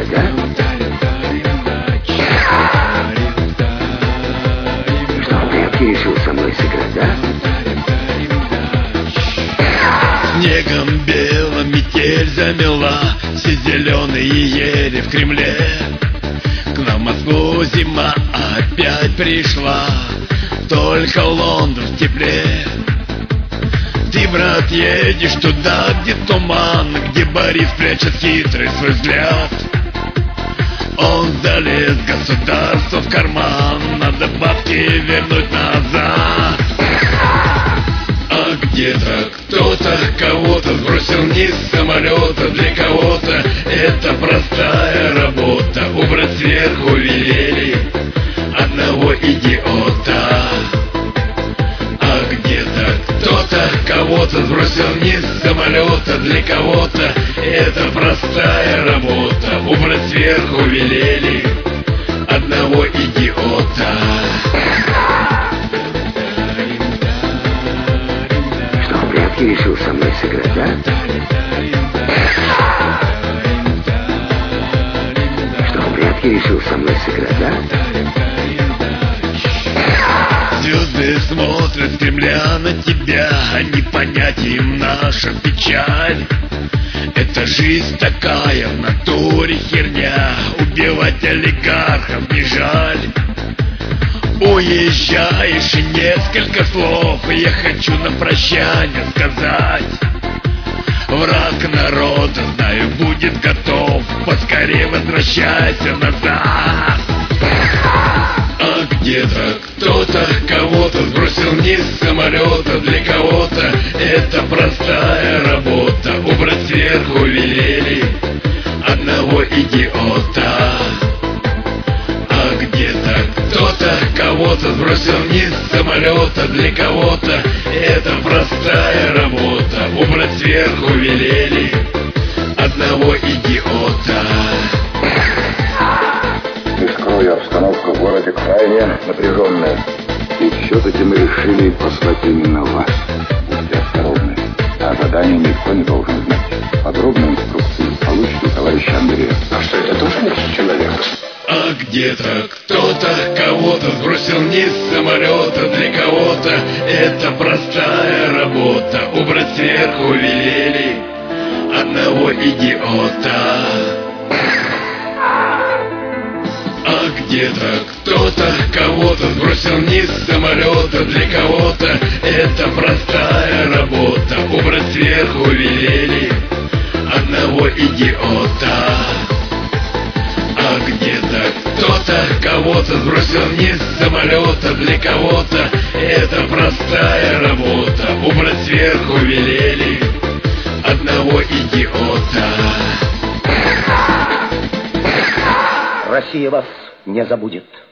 да? Что, в прятки решил со мной сыграть, да? Снегом белым метель замела все зеленые ели в Кремле. К нам в Москву зима опять пришла, только Лондон в тепле. Ты, брат, едешь туда, где туман, где Борис прячет хитрый свой взгляд. Он залез государству в карман, надо бабки вернуть назад. А где-то кто-то кого-то сбросил вниз с самолета. Для кого-то это простая работа. Убрать сверху велели одного идиота. А где-то кто-то кого-то сбросил вниз с самолета. Для кого-то это простая работа. Убрать сверху велели одного идиота. Ты решил со мной сыграть, да? Что, в прятки решил со мной сыграть, да? Звезды смотрят с Кремля на тебя, не понять им наша печаль. Это жизнь такая, в натуре херня, убивать олигархов не жаль. Уезжаешь, и несколько слов я хочу на прощание сказать. Враг народа, знаю, будет готов, поскорее возвращайся назад. А где-то кто-то кого-то сбросил вниз с самолета. Для кого-то это простая работа. Убрать сверху велели одного идиота. А где-то кто-то кого-то сбросил вниз с самолета. Для кого-то это простая работа. Убрать сверху велели одного идиота. Не скрою, обстановка в городе крайне напряженная. И все-таки мы решили послать именно вас. Будьте осторожны. О задании никто не должен знать. Подробные инструкции получите у товарища Андрея. А что, это тоже наш человек? А где-то кто-то кого-то сбросил вниз с самолета. Для кого-то это простая работа. Убрать сверху велели одного идиота. А где-то кто-то кого-то сбросил вниз с самолета. Для кого-то это простая работа. Убрать сверху велели одного идиота. А где-то кто-то кого-то сбросил вниз с самолета. Для кого-то это простая работа. Убрать сверху велели одного идиота. Россия вас не забудет.